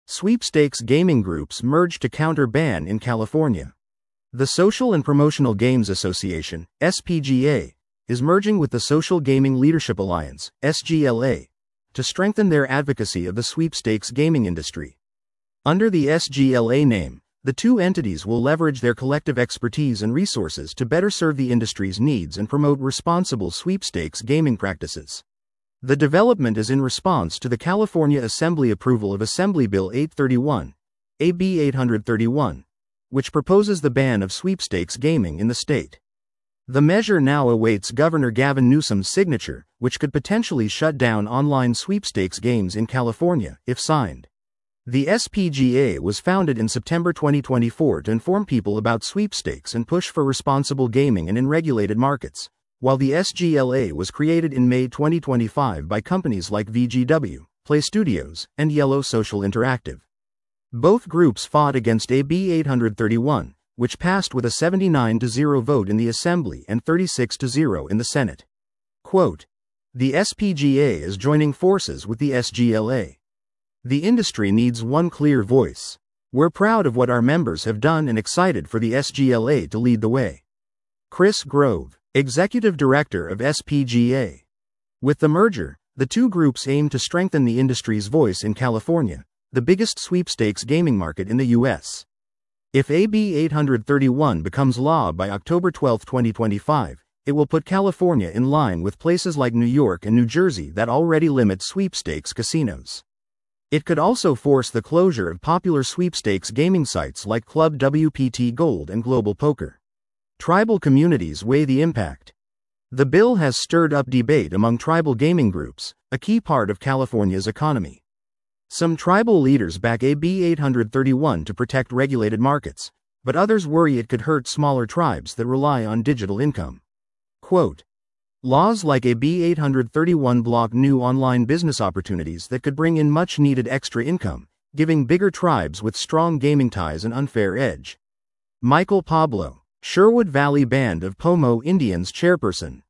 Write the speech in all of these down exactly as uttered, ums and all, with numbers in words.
Sweepstakes gaming groups merge to counter ban in California. The Social and Promotional Games Association, S P G A, is merging with the Social Gaming Leadership Alliance, S G L A, to strengthen their advocacy of the sweepstakes gaming industry. Under the S G L A name, the two entities will leverage their collective expertise and resources to better serve the industry's needs and promote responsible sweepstakes gaming practices. The development is in response to the California Assembly approval of Assembly Bill eight thirty-one, A B eight thirty-one, which proposes the ban of sweepstakes gaming in the state. The measure now awaits Governor Gavin Newsom's signature, which could potentially shut down online sweepstakes games in California, if signed. The S P G A was founded in September twenty twenty-four to inform people about sweepstakes and push for responsible gaming and in regulated markets, while the S G L A was created in May twenty twenty-five by companies like V G W, Play Studios, and Yellow Social Interactive. Both groups fought against A B eight thirty-one, which passed with a seventy-nine to zero vote in the Assembly and thirty-six to zero in the Senate. Quote, "The S P G A is joining forces with the S G L A. The industry needs one clear voice. We're proud of what our members have done and excited for the S G L A to lead the way." Chris Grove, Executive Director of S P G A. With the merger, the two groups aim to strengthen the industry's voice in California, the biggest sweepstakes gaming market in the U S. If A B eight thirty-one becomes law by October twelfth, twenty twenty-five, it will put California in line with places like New York and New Jersey that already limit sweepstakes casinos. It could also force the closure of popular sweepstakes gaming sites like Club W P T Gold and Global Poker. Tribal communities weigh the impact. The bill has stirred up debate among tribal gaming groups, a key part of California's economy. Some tribal leaders back A B eight thirty-one to protect regulated markets, but others worry it could hurt smaller tribes that rely on digital income. Quote, "Laws like A B eight thirty-one block new online business opportunities that could bring in much-needed extra income, giving bigger tribes with strong gaming ties an unfair edge." Michael Pablo, Sherwood Valley Band of Pomo Indians chairperson.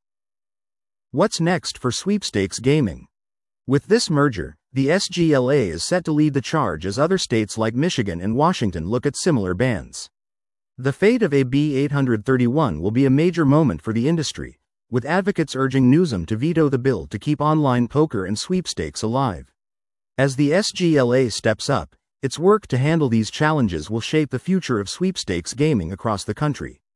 What's next for sweepstakes gaming? With this merger, the S G L A is set to lead the charge as other states like Michigan and Washington look at similar bans. The fate of A B eight thirty-one will be a major moment for the industry, with advocates urging Newsom to veto the bill to keep online poker and sweepstakes alive. As the S G L A steps up, its work to handle these challenges will shape the future of sweepstakes gaming across the country.